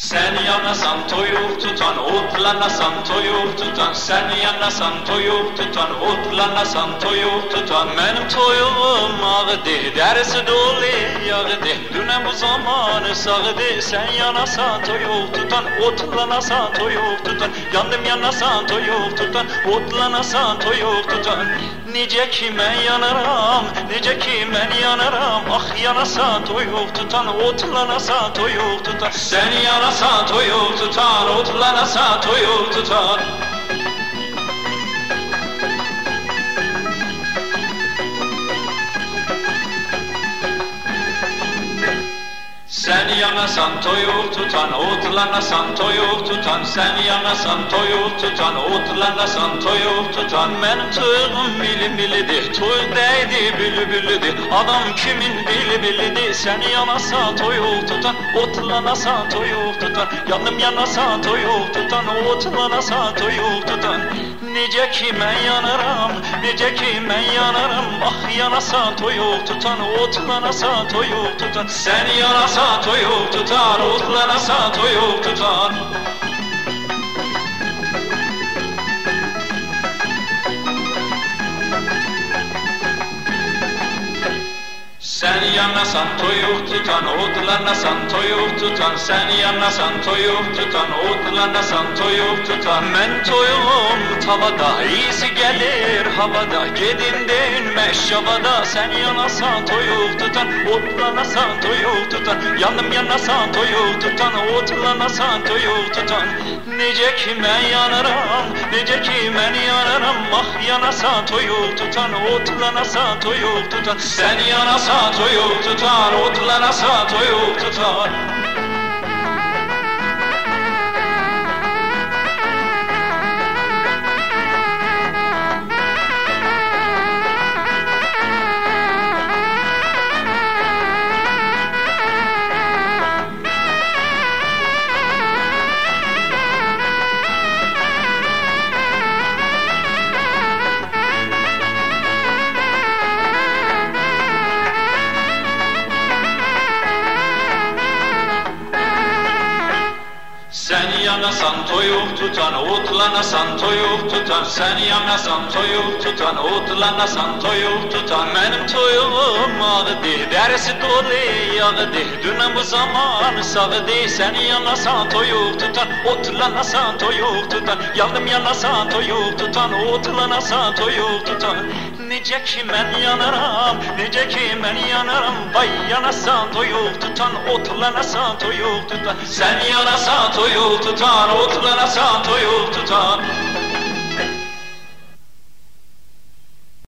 Sen yanasan toyuk tutan, otlanasan toyuk tutan. Sen yanasan toyuk tutan, otlanasan toyuk tutan. Benim toyuğum ağıdı, dersi dolu yağıdı. Düne bu zamanı sağıdı. Sen yanasan toyuk tutan, otlanasan toyuk tutan. Yandım yanasan toyuk tutan, otlanasan toyuk tutan. Nice kime yanarım, nice kime yanarım. Ah yanasan toyuk tutan, otlanasan toyuk tutan. Sen yanasan toyuk tutan, otlanasan toyuk tutan. Sen yanasan toyuk tutan, otlanasan toyuk tutan. Sen yanasan toyuk tutan, otlanasan toyuk tutan. Benim toyuğum bili bilidir, toyuk değdi bülü bülüdür. Adam kimin bili bilidir. Sen yanasan toyuk tutan, otlanasan toyuk tutan. Yandım yanasan toyuk tutan, otlanasan toyuk tutan. Nice kime yanarım, nice kime yanarım. Ah yanasan toyuk tutan, otlanasan toyuk tutan. Sen yanasan toyuk tutan, otlanasan toyuk tutan. Sen yanasan toyuk tutan, otlanasan toyuk tutan. Sen yanasan toyuk tutan, otlanasan toyuk tutan. Men toyuğum tavada, iyisi gelir havada. Gedinde ünmeş yavada. Sen yanasan toyuk tutan, otlanasan toyuk tutan. Yandım yanasan toyuk tutan, otlanasan toyuk tutan. Nice kime yanarım, nice kime yanarım. Ah yanasan toyuk tutan, otlanasan toyuk tutan. Sen yanasan toyuk tutan, otlanasan toyuk tutan. Sen yanasan toyuk tutan, otlanasan toyuk tutan. Sen yanasan toyuk tutan, otlanasan toyuk tutan. Benim toyuğum ağıdı, dersi dolu yağıdı. Düne bu zaman sağıdı. Sen yanasan toyuk tutan, otlanasan toyuk tutan. Yandım yanasan toyuk tutan, otlanasan toyuk tutan. Nice kimen yanarım, nice kimen yanarım. Vay yanasan toyuk tutan, otlanasan toyuk tutan. Sen yanasan toyuk tutan, otlanasan toyuk tutan.